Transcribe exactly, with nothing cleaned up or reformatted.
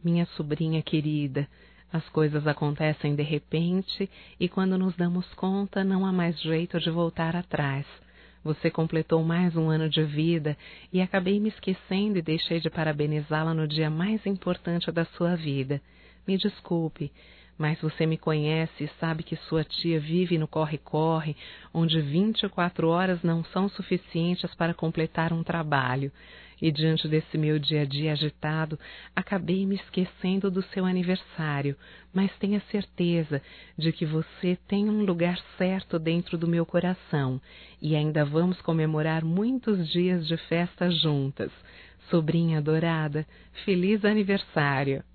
Minha sobrinha querida, as coisas acontecem de repente e quando nos damos conta não há mais jeito de voltar atrás. Você completou mais um ano de vida e acabei me esquecendo e deixei de parabenizá-la no dia mais importante da sua vida. Me desculpe, mas você me conhece e sabe que sua tia vive no corre-corre, onde vinte e quatro horas não são suficientes para completar um trabalho. E diante desse meu dia a dia agitado, acabei me esquecendo do seu aniversário, mas tenha certeza de que você tem um lugar certo dentro do meu coração e ainda vamos comemorar muitos dias de festa juntas. Sobrinha adorada, feliz aniversário!